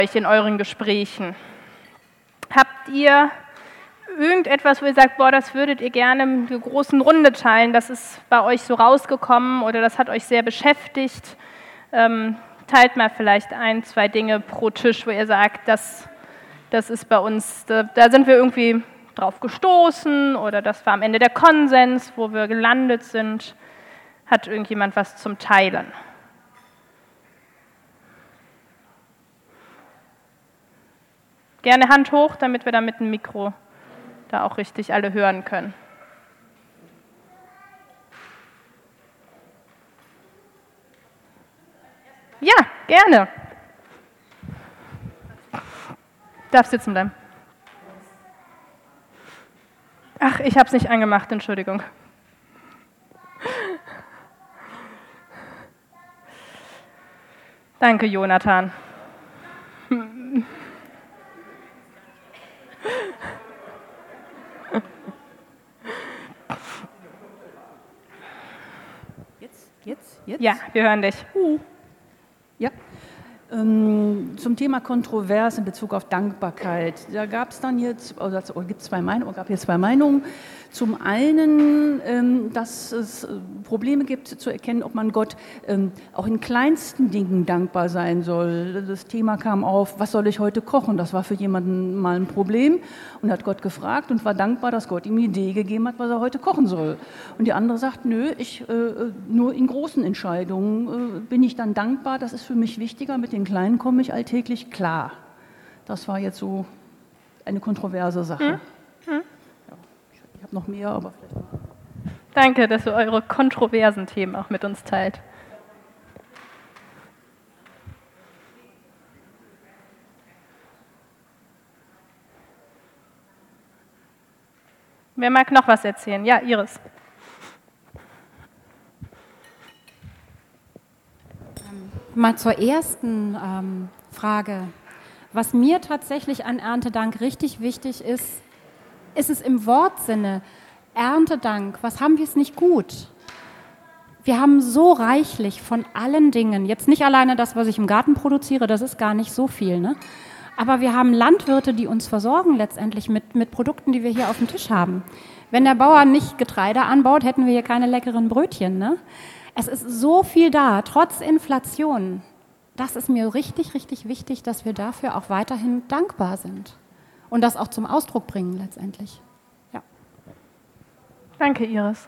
euch in euren Gesprächen? Habt ihr irgendetwas, wo ihr sagt, boah, das würdet ihr gerne in der großen Runde teilen, das ist bei euch so rausgekommen oder das hat euch sehr beschäftigt? Teilt mal vielleicht 1, 2 Dinge pro Tisch, wo ihr sagt, das ist bei uns, da sind wir irgendwie drauf gestoßen oder das war am Ende der Konsens, wo wir gelandet sind. Hat irgendjemand was zum Teilen? Gerne Hand hoch, damit wir da mit dem Mikro da auch richtig alle hören können. Ja, gerne. Darf sitzen bleiben. Ach, ich habe es nicht angemacht, Entschuldigung. Danke, Jonathan. Jetzt? Ja, wir hören dich. Ja. Zum Thema kontrovers in Bezug auf Dankbarkeit. Da gab es dann jetzt, gab jetzt zwei Meinungen. Zum einen, dass es Probleme gibt zu erkennen, ob man Gott auch in kleinsten Dingen dankbar sein soll. Das Thema kam auf, was soll ich heute kochen? Das war für jemanden mal ein Problem und hat Gott gefragt und war dankbar, dass Gott ihm eine Idee gegeben hat, was er heute kochen soll. Und die andere sagt, nö, nur in großen Entscheidungen bin ich dann dankbar, das ist für mich wichtiger, mit den Kleinen komme ich alltäglich klar. Das war jetzt so eine kontroverse Sache. Ich habe noch mehr, aber vielleicht. Danke, dass ihr eure kontroversen Themen auch mit uns teilt. Wer mag noch was erzählen? Ja, Iris. Mal zur ersten Frage. Was mir tatsächlich an Erntedank richtig wichtig ist, ist es im Wortsinne. Erntedank, was haben wir es nicht gut? Wir haben so reichlich von allen Dingen, jetzt nicht alleine das, was ich im Garten produziere, das ist gar nicht so viel, ne? Aber wir haben Landwirte, die uns versorgen letztendlich mit Produkten, die wir hier auf dem Tisch haben. Wenn der Bauer nicht Getreide anbaut, hätten wir hier keine leckeren Brötchen, ne? Es ist so viel da, trotz Inflation. Das ist mir richtig, richtig wichtig, dass wir dafür auch weiterhin dankbar sind und das auch zum Ausdruck bringen letztendlich. Ja. Danke, Iris.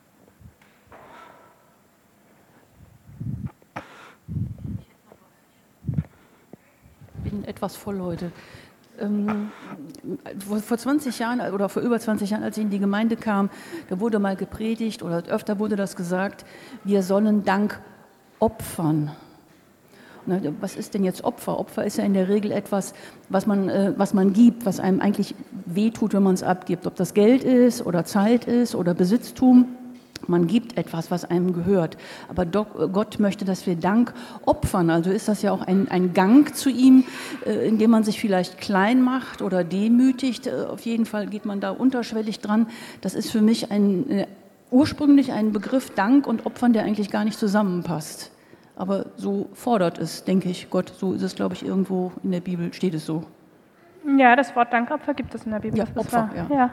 Ich bin etwas voll heute. Vor 20 Jahren oder vor über 20 Jahren, als ich in die Gemeinde kam, da wurde mal gepredigt oder öfter wurde das gesagt, wir sollen Dank opfern. Was ist denn jetzt Opfer? Opfer ist ja in der Regel etwas, was man gibt, was einem eigentlich wehtut, wenn man es abgibt. Ob das Geld ist oder Zeit ist oder Besitztum. Man gibt etwas, was einem gehört. Aber Gott möchte, dass wir Dank opfern. Also ist das ja auch ein Gang zu ihm, in dem man sich vielleicht klein macht oder demütigt. Auf jeden Fall geht man da unterschwellig dran. Das ist für mich ursprünglich ein Begriff Dank und Opfern, der eigentlich gar nicht zusammenpasst. Aber so fordert es, denke ich, Gott. So ist es, glaube ich, irgendwo in der Bibel, steht es so. Ja, das Wort Dankopfer gibt es in der Bibel. Ja, Opfer, ja.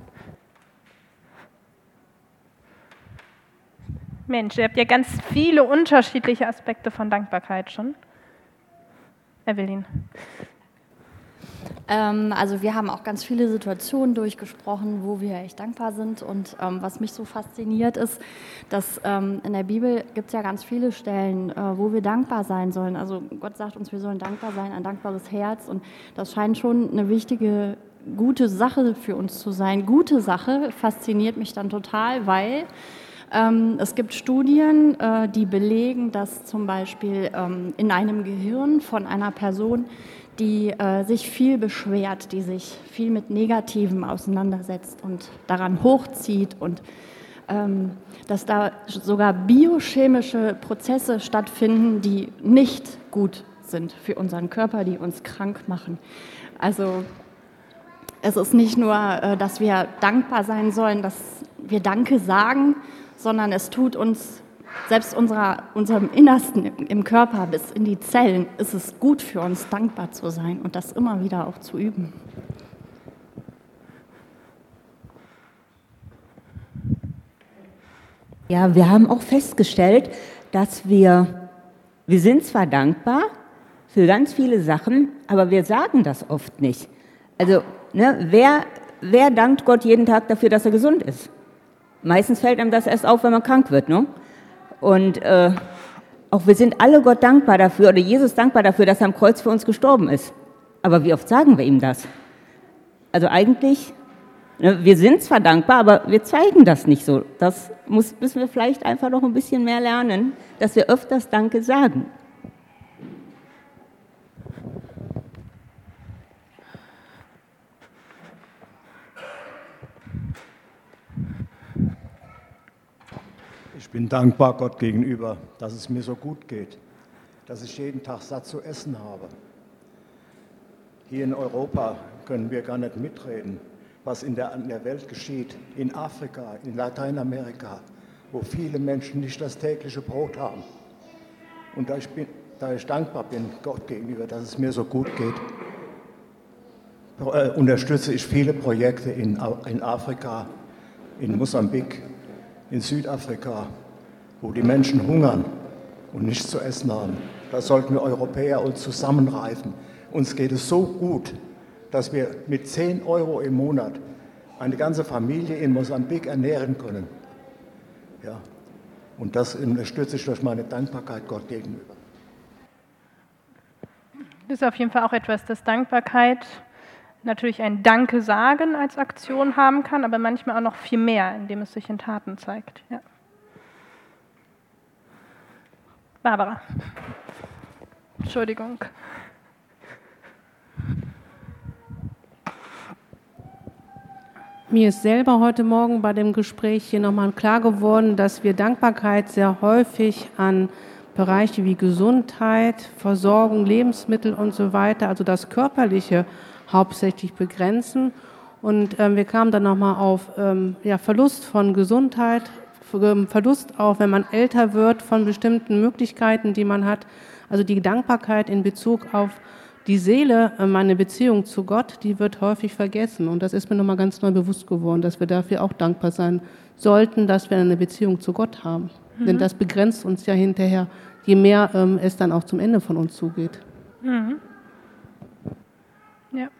Mensch, ihr habt ja ganz viele unterschiedliche Aspekte von Dankbarkeit schon. Evelyn. Also wir haben auch ganz viele Situationen durchgesprochen, wo wir echt dankbar sind. Und was mich so fasziniert ist, dass in der Bibel gibt es ja ganz viele Stellen, wo wir dankbar sein sollen. Also Gott sagt uns, wir sollen dankbar sein, ein dankbares Herz. Und das scheint schon eine wichtige, gute Sache für uns zu sein. Gute Sache fasziniert mich dann total, weil es gibt Studien, die belegen, dass zum Beispiel in einem Gehirn von einer Person, die sich viel beschwert, die sich viel mit Negativem auseinandersetzt und daran hochzieht und dass da sogar biochemische Prozesse stattfinden, die nicht gut sind für unseren Körper, die uns krank machen. Also es ist nicht nur, dass wir dankbar sein sollen, dass wir Danke sagen, sondern es tut uns Selbst unserem Innersten im Körper bis in die Zellen ist es gut für uns, dankbar zu sein und das immer wieder auch zu üben. Ja, wir haben auch festgestellt, dass wir sind zwar dankbar für ganz viele Sachen, aber wir sagen das oft nicht. Also, ne, wer dankt Gott jeden Tag dafür, dass er gesund ist? Meistens fällt einem das erst auf, wenn man krank wird, ne? Und auch wir sind alle Gott dankbar dafür, oder Jesus dankbar dafür, dass er am Kreuz für uns gestorben ist. Aber wie oft sagen wir ihm das? Also eigentlich, ne, wir sind zwar dankbar, aber wir zeigen das nicht so. Das müssen wir vielleicht einfach noch ein bisschen mehr lernen, dass wir öfters Danke sagen. Ich bin dankbar Gott gegenüber, dass es mir so gut geht, dass ich jeden Tag satt zu essen habe. Hier in Europa können wir gar nicht mitreden, was in der Welt geschieht, in Afrika, in Lateinamerika, wo viele Menschen nicht das tägliche Brot haben. Und da ich dankbar bin Gott gegenüber, dass es mir so gut geht, unterstütze ich viele Projekte in Afrika, in Mosambik, in Südafrika, wo die Menschen hungern und nichts zu essen haben. Da sollten wir Europäer uns zusammenreißen. Uns geht es so gut, dass wir mit 10 € im Monat eine ganze Familie in Mosambik ernähren können. Ja. Und das unterstütze ich durch meine Dankbarkeit Gott gegenüber. Das ist auf jeden Fall auch etwas, das Dankbarkeit natürlich ein Danke sagen als Aktion haben kann, aber manchmal auch noch viel mehr, indem es sich in Taten zeigt. Ja. Barbara. Entschuldigung. Mir ist selber heute Morgen bei dem Gespräch hier nochmal klar geworden, dass wir Dankbarkeit sehr häufig an Bereiche wie Gesundheit, Versorgung, Lebensmittel und so weiter, also das Körperliche hauptsächlich begrenzen. Und wir kamen dann nochmal auf Verlust von Gesundheit, Verlust auch, wenn man älter wird, von bestimmten Möglichkeiten, die man hat. Also die Dankbarkeit in Bezug auf die Seele, meine Beziehung zu Gott, die wird häufig vergessen. Und das ist mir nochmal ganz neu bewusst geworden, dass wir dafür auch dankbar sein sollten, dass wir eine Beziehung zu Gott haben. Mhm. Denn das begrenzt uns ja hinterher, je mehr es dann auch zum Ende von uns zugeht. Mhm. Ja.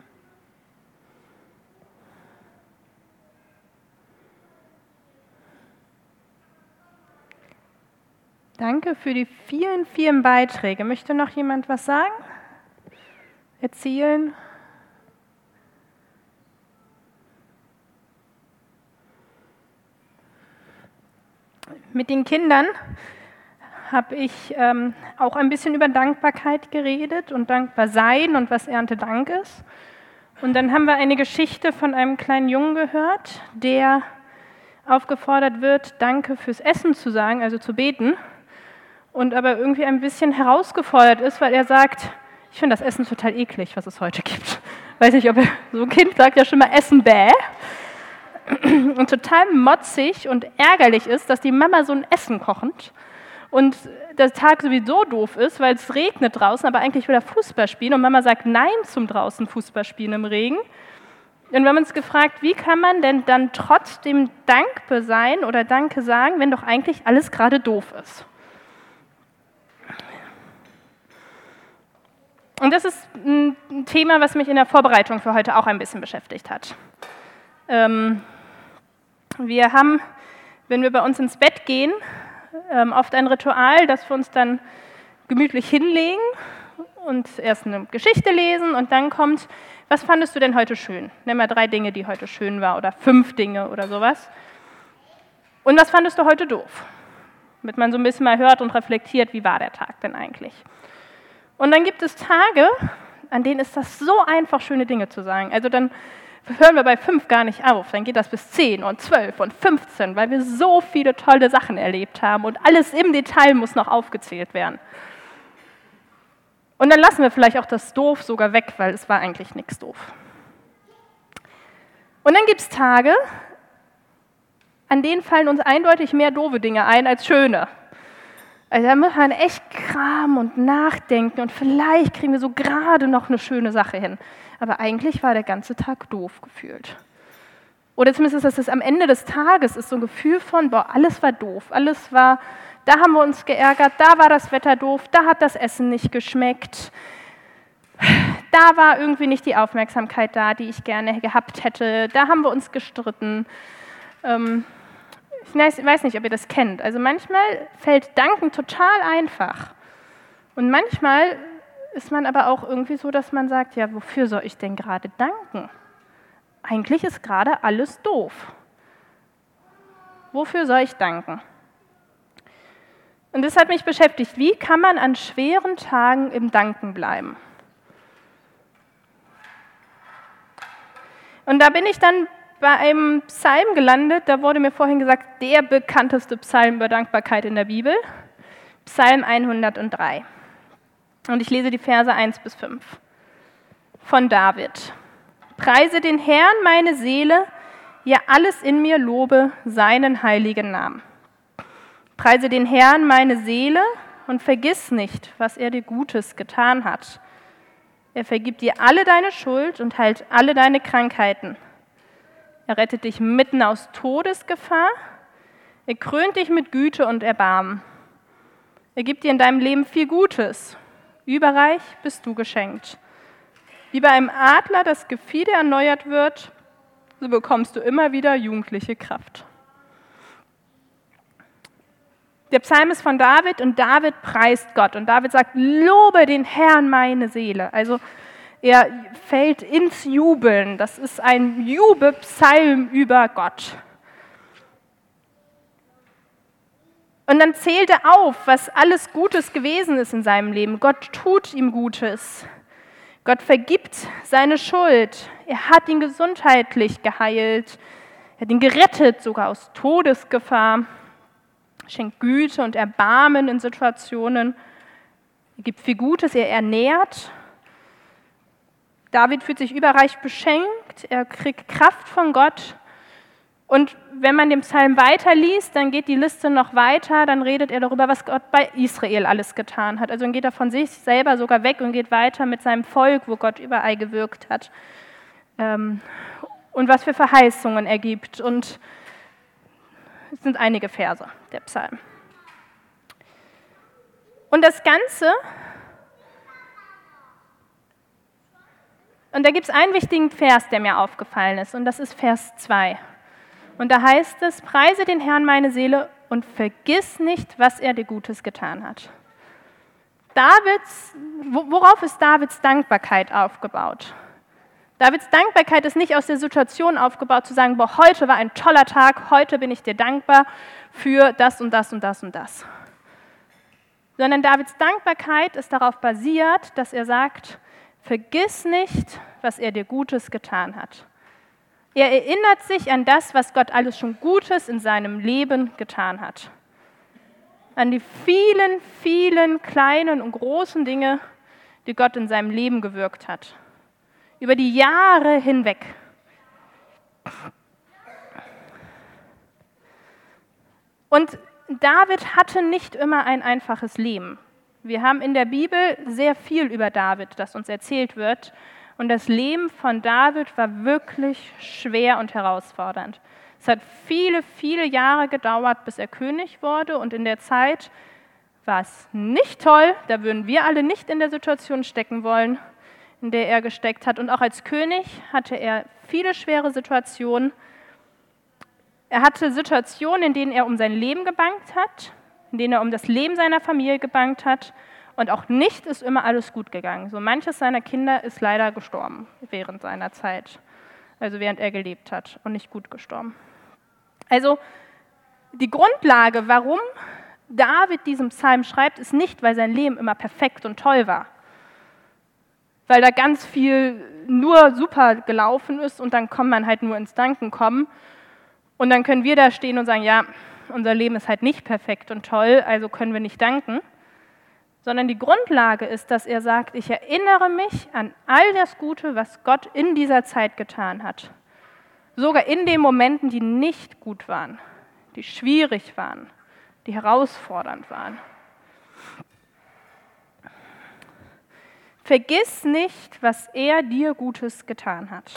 Danke für die vielen, vielen Beiträge. Möchte noch jemand was sagen? Erzählen? Mit den Kindern habe ich auch ein bisschen über Dankbarkeit geredet und dankbar sein und was Erntedank ist. Und dann haben wir eine Geschichte von einem kleinen Jungen gehört, der aufgefordert wird, Danke fürs Essen zu sagen, also zu beten, und aber irgendwie ein bisschen herausgefordert ist, weil er sagt, ich finde das Essen total eklig, was es heute gibt. Weiß nicht, ob so ein Kind sagt ja schon mal Essen bäh. Und total motzig und ärgerlich ist, dass die Mama so ein Essen kocht und der Tag sowieso doof ist, weil es regnet draußen, aber eigentlich will er Fußball spielen und Mama sagt Nein zum draußen Fußball spielen im Regen. Und wir haben uns gefragt, wie kann man denn dann trotzdem dankbar sein oder Danke sagen, wenn doch eigentlich alles gerade doof ist? Und das ist ein Thema, was mich in der Vorbereitung für heute auch ein bisschen beschäftigt hat. Wir haben, wenn wir bei uns ins Bett gehen, oft ein Ritual, dass wir uns dann gemütlich hinlegen und erst eine Geschichte lesen und dann kommt, was fandest du denn heute schön? Nimm mal 3 Dinge, die heute schön waren oder 5 Dinge oder sowas. Und was fandest du heute doof? Damit man so ein bisschen mal hört und reflektiert, wie war der Tag denn eigentlich? Und dann gibt es Tage, an denen ist das so einfach, schöne Dinge zu sagen. Also dann hören wir bei 5 gar nicht auf, dann geht das bis 10 und 12 und 15, weil wir so viele tolle Sachen erlebt haben und alles im Detail muss noch aufgezählt werden. Und dann lassen wir vielleicht auch das Doof sogar weg, weil es war eigentlich nichts doof. Und dann gibt es Tage, an denen fallen uns eindeutig mehr doofe Dinge ein als schöne. Also da muss man echt kramen und nachdenken und vielleicht kriegen wir so gerade noch eine schöne Sache hin. Aber eigentlich war der ganze Tag doof gefühlt. Oder zumindest ist es am Ende des Tages ist so ein Gefühl von, boah, alles war doof, da haben wir uns geärgert, da war das Wetter doof, da hat das Essen nicht geschmeckt, da war irgendwie nicht die Aufmerksamkeit da, die ich gerne gehabt hätte, da haben wir uns gestritten. Ich weiß nicht, ob ihr das kennt. Also manchmal fällt Danken total einfach. Und manchmal ist man aber auch irgendwie so, dass man sagt, ja, wofür soll ich denn gerade danken? Eigentlich ist gerade alles doof. Wofür soll ich danken? Und das hat mich beschäftigt. Wie kann man an schweren Tagen im Danken bleiben? Und da bin ich dann bei einem Psalm gelandet, da wurde mir vorhin gesagt, der bekannteste Psalm über Dankbarkeit in der Bibel, Psalm 103. Und ich lese die Verse 1-5 von David. Preise den Herrn, meine Seele, ja alles in mir lobe seinen heiligen Namen. Preise den Herrn, meine Seele, und vergiss nicht, was er dir Gutes getan hat. Er vergibt dir alle deine Schuld und heilt alle deine Krankheiten. Er rettet dich mitten aus Todesgefahr. Er krönt dich mit Güte und Erbarmen. Er gibt dir in deinem Leben viel Gutes. Überreich bist du geschenkt. Wie bei einem Adler das Gefieder erneuert wird, so bekommst du immer wieder jugendliche Kraft. Der Psalm ist von David und David preist Gott. Und David sagt, lobe den Herrn meine Seele. Also er fällt ins Jubeln. Das ist ein Jubelpsalm über Gott. Und dann zählt er auf, was alles Gutes gewesen ist in seinem Leben. Gott tut ihm Gutes. Gott vergibt seine Schuld. Er hat ihn gesundheitlich geheilt. Er hat ihn gerettet, sogar aus Todesgefahr. Er schenkt Güte und Erbarmen in Situationen. Er gibt viel Gutes, er ernährt. David fühlt sich überreich beschenkt, er kriegt Kraft von Gott. Und wenn man den Psalm weiterliest, dann geht die Liste noch weiter, dann redet er darüber, was Gott bei Israel alles getan hat. Also dann geht er von sich selber sogar weg und geht weiter mit seinem Volk, wo Gott überall gewirkt hat. Und was für Verheißungen er gibt. Und es sind einige Verse, der Psalm. Und das Ganze, und da gibt es einen wichtigen Vers, der mir aufgefallen ist, und das ist Vers 2. Und da heißt es, preise den Herrn meine Seele und vergiss nicht, was er dir Gutes getan hat. Worauf ist Davids Dankbarkeit aufgebaut? Davids Dankbarkeit ist nicht aus der Situation aufgebaut, zu sagen, boah, heute war ein toller Tag, heute bin ich dir dankbar für das und das und das und das. Sondern Davids Dankbarkeit ist darauf basiert, dass er sagt, vergiss nicht, was er dir Gutes getan hat. Er erinnert sich an das, was Gott alles schon Gutes in seinem Leben getan hat. An die vielen, vielen kleinen und großen Dinge, die Gott in seinem Leben gewirkt hat. Über die Jahre hinweg. Und David hatte nicht immer ein einfaches Leben. Wir haben in der Bibel sehr viel über David, das uns erzählt wird. Und das Leben von David war wirklich schwer und herausfordernd. Es hat viele, viele Jahre gedauert, bis er König wurde. Und in der Zeit war es nicht toll. Da würden wir alle nicht in der Situation stecken wollen, in der er gesteckt hat. Und auch als König hatte er viele schwere Situationen. Er hatte Situationen, in denen er um sein Leben gebangt hat, in denen er um das Leben seiner Familie gebangt hat. Und auch nicht ist immer alles gut gegangen. So manches seiner Kinder ist leider gestorben während seiner Zeit, also während er gelebt hat und nicht gut gestorben. Also die Grundlage, warum David diesen Psalm schreibt, ist nicht, weil sein Leben immer perfekt und toll war, weil da ganz viel nur super gelaufen ist und dann kann man halt nur ins Danken kommen und dann können wir da stehen und sagen, ja, unser Leben ist halt nicht perfekt und toll, also können wir nicht danken. Sondern die Grundlage ist, dass er sagt, ich erinnere mich an all das Gute, was Gott in dieser Zeit getan hat. Sogar in den Momenten, die nicht gut waren, die schwierig waren, die herausfordernd waren. Vergiss nicht, was er dir Gutes getan hat.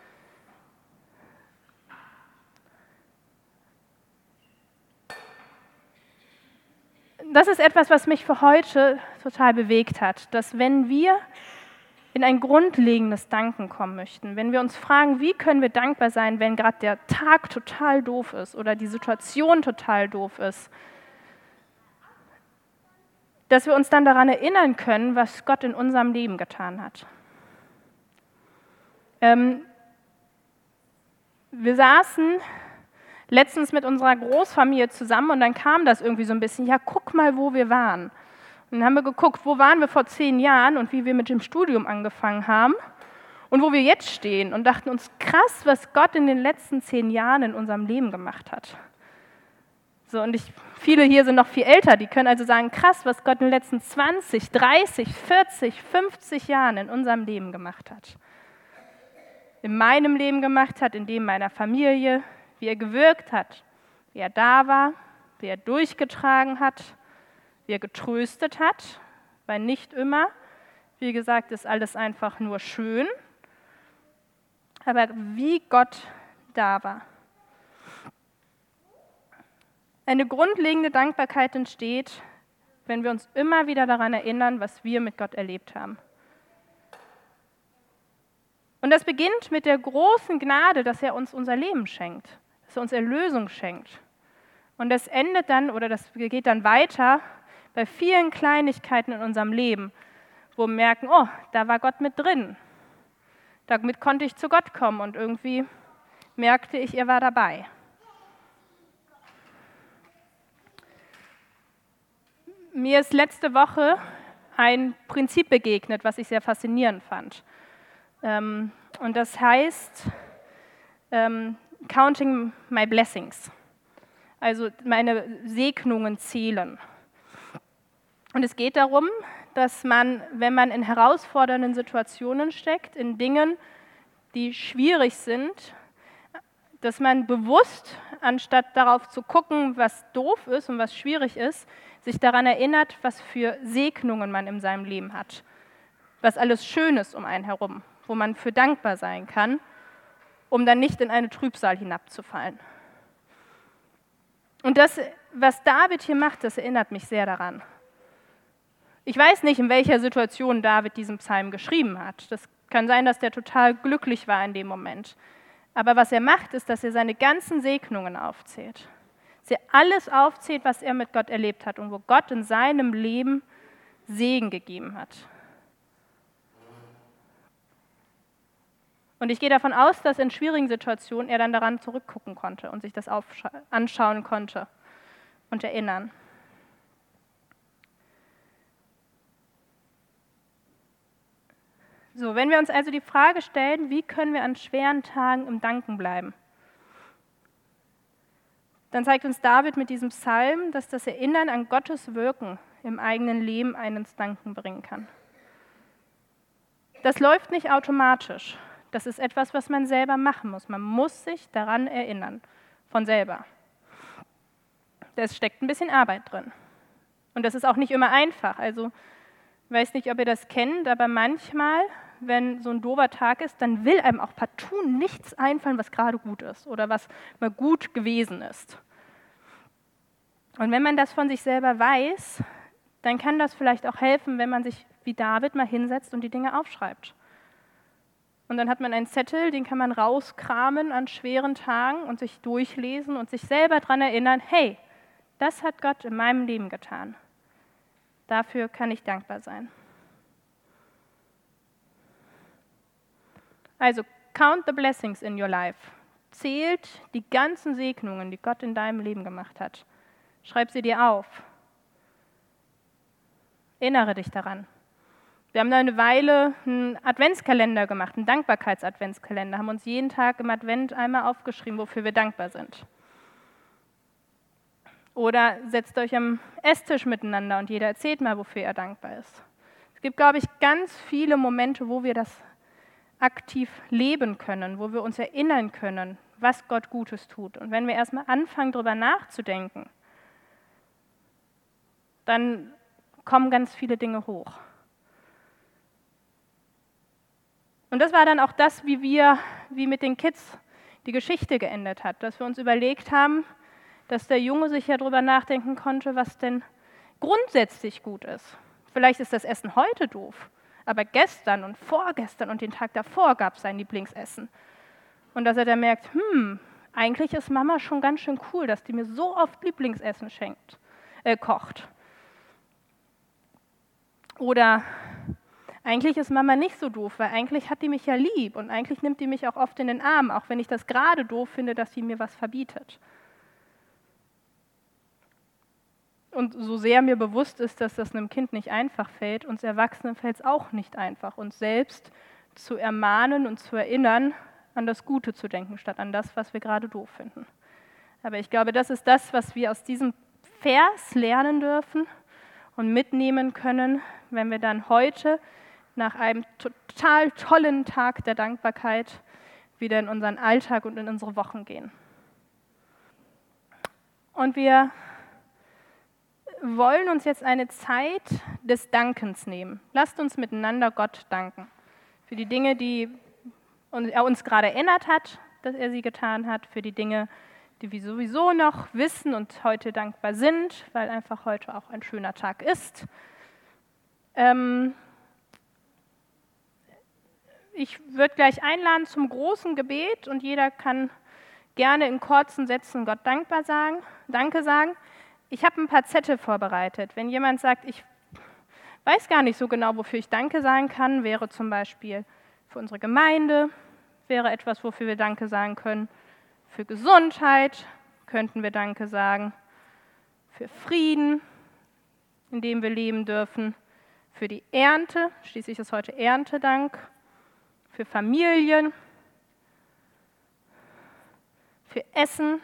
Das ist etwas, was mich für heute total bewegt hat, dass wenn wir in ein grundlegendes Danken kommen möchten, wenn wir uns fragen, wie können wir dankbar sein, wenn gerade der Tag total doof ist oder die Situation total doof ist, dass wir uns dann daran erinnern können, was Gott in unserem Leben getan hat. Wir saßen letztens mit unserer Großfamilie zusammen und dann kam das irgendwie so ein bisschen, ja, guck mal, wo wir waren. Und dann haben wir geguckt, wo waren wir vor 10 Jahren und wie wir mit dem Studium angefangen haben und wo wir jetzt stehen und dachten uns, krass, was Gott in den letzten 10 Jahren in unserem Leben gemacht hat. So, und viele hier sind noch viel älter, die können also sagen, krass, was Gott in den letzten 20, 30, 40, 50 Jahren in unserem Leben gemacht hat. In meinem Leben gemacht hat, in dem meiner Familie, wie er gewirkt hat, wie er da war, wie er durchgetragen hat, wie er getröstet hat, weil nicht immer, wie gesagt, ist alles einfach nur schön, aber wie Gott da war. Eine grundlegende Dankbarkeit entsteht, wenn wir uns immer wieder daran erinnern, was wir mit Gott erlebt haben. Und das beginnt mit der großen Gnade, dass er uns unser Leben schenkt, dass er uns Erlösung schenkt. Und das endet dann, oder das geht dann weiter bei vielen Kleinigkeiten in unserem Leben, wo wir merken, oh, da war Gott mit drin. Damit konnte ich zu Gott kommen und irgendwie merkte ich, er war dabei. Mir ist letzte Woche ein Prinzip begegnet, was ich sehr faszinierend fand. Und das heißt Counting my blessings, also meine Segnungen zählen. Und es geht darum, dass man, wenn man in herausfordernden Situationen steckt, in Dingen, die schwierig sind, dass man bewusst, anstatt darauf zu gucken, was doof ist und was schwierig ist, sich daran erinnert, was für Segnungen man in seinem Leben hat, was alles Schönes um einen herum, wo man für dankbar sein kann, um dann nicht in eine Trübsal hinabzufallen. Und das, was David hier macht, das erinnert mich sehr daran. Ich weiß nicht, in welcher Situation David diesen Psalm geschrieben hat. Das kann sein, dass der total glücklich war in dem Moment. Aber was er macht, ist, dass er seine ganzen Segnungen aufzählt. Dass er alles aufzählt, was er mit Gott erlebt hat und wo Gott in seinem Leben Segen gegeben hat. Und ich gehe davon aus, dass in schwierigen Situationen er dann daran zurückgucken konnte und sich das anschauen konnte und erinnern. So, wenn wir uns also die Frage stellen, wie können wir an schweren Tagen im Danken bleiben, dann zeigt uns David mit diesem Psalm, dass das Erinnern an Gottes Wirken im eigenen Leben einen ins Danken bringen kann. Das läuft nicht automatisch. Das ist etwas, was man selber machen muss. Man muss sich daran erinnern, von selber. Da steckt ein bisschen Arbeit drin. Und das ist auch nicht immer einfach. Also, ich weiß nicht, ob ihr das kennt, aber manchmal, wenn so ein doofer Tag ist, dann will einem auch partout nichts einfallen, was gerade gut ist oder was mal gut gewesen ist. Und wenn man das von sich selber weiß, dann kann das vielleicht auch helfen, wenn man sich wie David mal hinsetzt und die Dinge aufschreibt. Und dann hat man einen Zettel, den kann man rauskramen an schweren Tagen und sich durchlesen und sich selber daran erinnern, hey, das hat Gott in meinem Leben getan. Dafür kann ich dankbar sein. Also, count the blessings in your life. Zählt die ganzen Segnungen, die Gott in deinem Leben gemacht hat. Schreib sie dir auf. Erinnere dich daran. Wir haben da eine Weile einen Adventskalender gemacht, einen Dankbarkeits-Adventskalender, haben uns jeden Tag im Advent einmal aufgeschrieben, wofür wir dankbar sind. Oder setzt euch am Esstisch miteinander und jeder erzählt mal, wofür er dankbar ist. Es gibt, glaube ich, ganz viele Momente, wo wir das aktiv leben können, wo wir uns erinnern können, was Gott Gutes tut. Und wenn wir erstmal anfangen, darüber nachzudenken, dann kommen ganz viele Dinge hoch. Und das war dann auch das, wie mit den Kids die Geschichte geendet hat, dass wir uns überlegt haben, dass der Junge sich ja darüber nachdenken konnte, was denn grundsätzlich gut ist. Vielleicht ist das Essen heute doof, aber gestern und vorgestern und den Tag davor gab es sein Lieblingsessen. Und dass er dann merkt, eigentlich ist Mama schon ganz schön cool, dass die mir so oft Lieblingsessen kocht. Oder eigentlich ist Mama nicht so doof, weil eigentlich hat die mich ja lieb und eigentlich nimmt die mich auch oft in den Arm, auch wenn ich das gerade doof finde, dass sie mir was verbietet. Und so sehr mir bewusst ist, dass das einem Kind nicht einfach fällt, uns Erwachsenen fällt es auch nicht einfach, uns selbst zu ermahnen und zu erinnern, an das Gute zu denken, statt an das, was wir gerade doof finden. Aber ich glaube, das ist das, was wir aus diesem Vers lernen dürfen und mitnehmen können, wenn wir dann heute nach einem total tollen Tag der Dankbarkeit wieder in unseren Alltag und in unsere Wochen gehen. Und wir wollen uns jetzt eine Zeit des Dankens nehmen. Lasst uns miteinander Gott danken für die Dinge, die er uns gerade erinnert hat, dass er sie getan hat, für die Dinge, die wir sowieso noch wissen und heute dankbar sind, weil einfach heute auch ein schöner Tag ist. Ich würde gleich einladen zum großen Gebet und jeder kann gerne in kurzen Sätzen Gott Danke sagen. Ich habe ein paar Zettel vorbereitet. Wenn jemand sagt, ich weiß gar nicht so genau, wofür ich Danke sagen kann, wäre zum Beispiel für unsere Gemeinde, wäre etwas, wofür wir Danke sagen können. Für Gesundheit könnten wir Danke sagen. Für Frieden, in dem wir leben dürfen. Für die Ernte, schließlich ist heute Erntedank. Für Familien. Für Essen.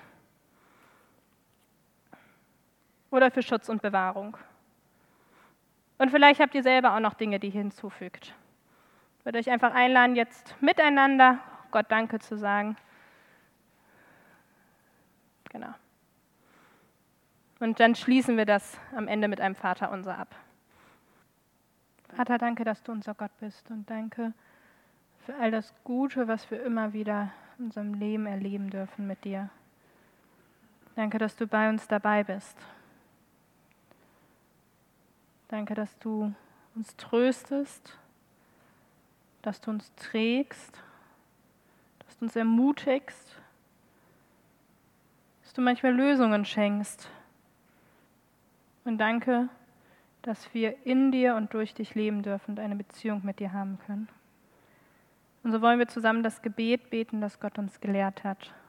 Oder für Schutz und Bewahrung. Und vielleicht habt ihr selber auch noch Dinge, die ihr hinzufügt. Ich würde euch einfach einladen, jetzt miteinander Gott Danke zu sagen. Genau. Und dann schließen wir das am Ende mit einem Vaterunser ab. Vater, danke, dass du unser Gott bist und danke für all das Gute, was wir immer wieder in unserem Leben erleben dürfen mit dir. Danke, dass du bei uns dabei bist. Danke, dass du uns tröstest, dass du uns trägst, dass du uns ermutigst, dass du manchmal Lösungen schenkst. Und danke, dass wir in dir und durch dich leben dürfen und eine Beziehung mit dir haben können. Und so wollen wir zusammen das Gebet beten, das Gott uns gelehrt hat.